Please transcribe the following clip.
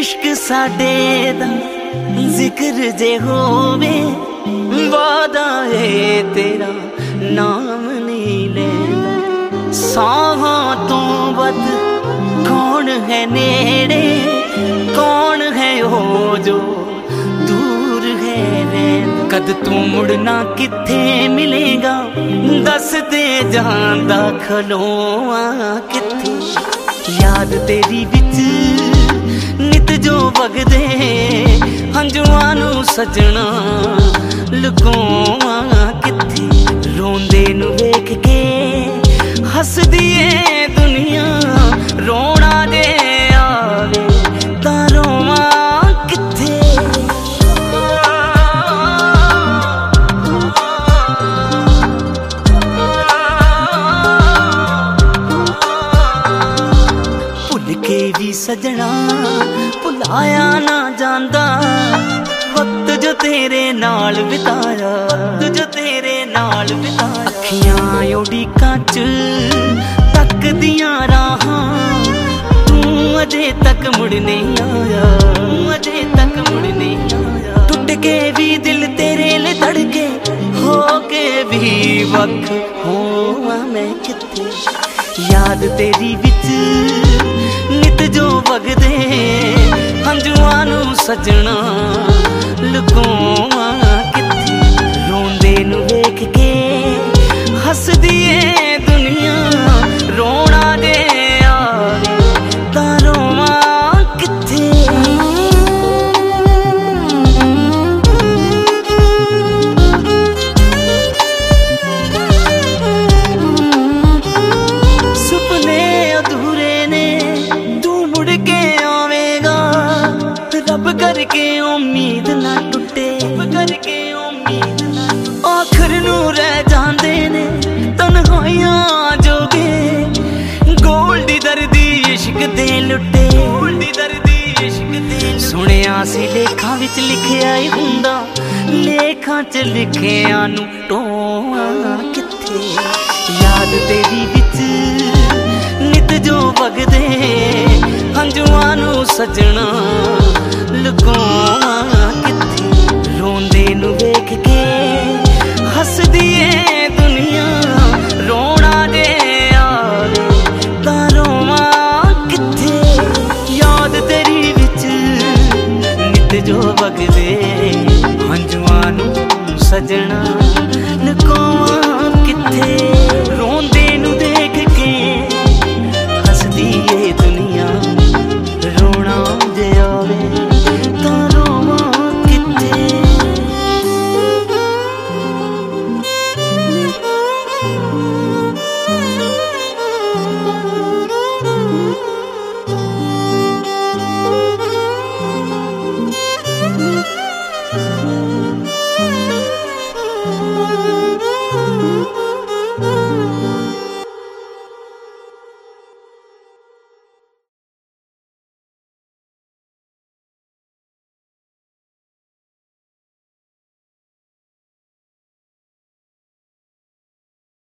इश्क साडे दा जिक्र जे होवे वादा है तेरा नाम नहीं लेंदा। साहां तो वध कौन है नेड़े, कौन है ओ जो दूर है रैंदा। कद तू मुड़ना किथे मिलेगा, दस दे जांदा खलोआ किथे। याद तेरी विच नित जो वगदे हंजुआं नूं सजना लुकोवा किथे। रोंदे नूं वेख के हसदी ए दुनिया, रोना दे आवे तां रोवां किथे। भुल के भी सजना भुलाया ना जांदा, वक्त जो तेरे नाल बिताया, वक्त जो तेरे नाल बिताया। अखियां उड़ीकां च तकदियां राहां, तू अजे तक मुड़ नहीं आया, अजे तक मुड़ नहीं आया। टुट के भी दिल तेरे ले धड़के, हो के भी वक्त होवां मैं किथे। याद तेरी विच नित जो वगदे हंजुआं नूं सजना लुकोवा किथे। रोंदे नूं वेख के हसदी ए दुनिया, रोना दे आवे तां रोवां किथे। सुपने अधूरे ने तू मुड़ के आवेगा, रब करके उम्मीद ना टुटे, रब करके उम्मीद ना टुटे। आखिर नूं रह जांदे ने तन्हाइयां जोगे, गोल्डी दर्दी इश्क दे लुटे, गोल्डी दर्दी इश्क दे। सुनिया सी लेखां विच लिखिया ही हुंदा, लेखां च लिखिया नूं टोआं किथे। याद तेरी विच नित जो वगदे हंजुआं नूं सजना लुकोवा किथे। रोंदे नूं वेख के हसदी ए दुनिया, रोना दे आवे तां रोवां किथे। याद तेरी विच नित जो वगदे हंजुआं नूं सजना लुकोवा किथे। रोंदे